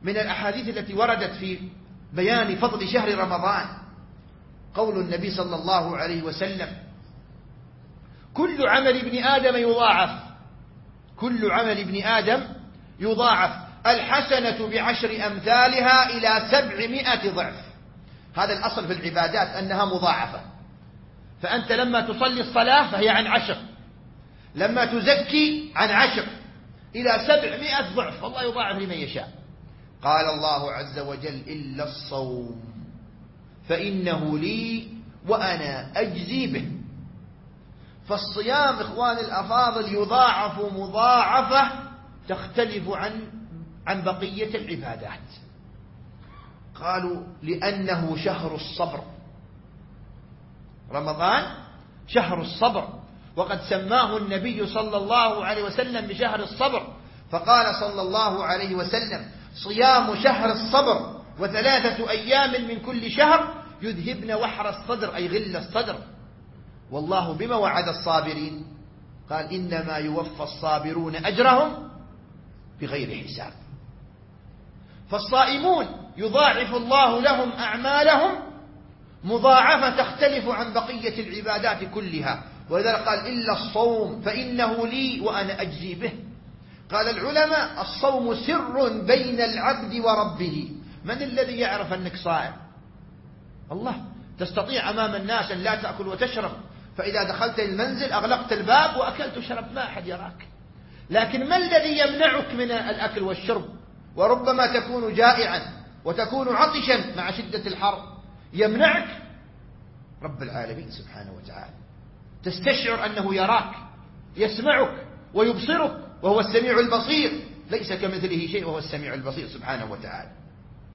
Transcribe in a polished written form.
من الأحاديث التي وردت في بيان فضل شهر رمضان قول النبي صلى الله عليه وسلم: كل عمل ابن آدم يضاعف، كل عمل ابن آدم يضاعف، الحسنة بعشر أمثالها إلى 700 ضعف. هذا الأصل في العبادات أنها مضاعفة. فأنت لما تصلي الصلاة فهي عن 10، لما تزكي عن 10، إلى 700 ضعف، الله يضاعف لمن يشاء. قال الله عز وجل: إلا الصوم فإنه لي وأنا أجزي به. فالصيام إخوان الأفاضل يضاعف مضاعفة تختلف عن بقية العبادات. قالوا: لأنه شهر الصبر، رمضان شهر الصبر، وقد سماه النبي صلى الله عليه وسلم بشهر الصبر، فقال صلى الله عليه وسلم: صيام شهر الصبر و3 أيام من كل شهر يذهبن وحر الصدر، أي غل الصدر. والله بما وعد الصابرين؟ قال: إنما يوفى الصابرون أجرهم بغير حساب. فالصائمون يضاعف الله لهم أعمالهم مضاعفة تختلف عن بقية العبادات كلها. ولذلك قال: إلا الصوم فإنه لي وأنا أجزي به. قال العلماء: الصوم سر بين العبد وربه. من الذي يعرف أنك صائم؟ الله. تستطيع أمام الناس أن لا تأكل وتشرب، فإذا دخلت المنزل أغلقت الباب وأكلت وشربت ما أحد يراك. لكن ما الذي يمنعك من الأكل والشرب؟ وربما تكون جائعا وتكون عطشا مع شدة الحر، يمنعك رب العالمين سبحانه وتعالى. تستشعر أنه يراك، يسمعك ويبصرك، وهو السميع البصير، ليس كمثله شيء وهو السميع البصير سبحانه وتعالى.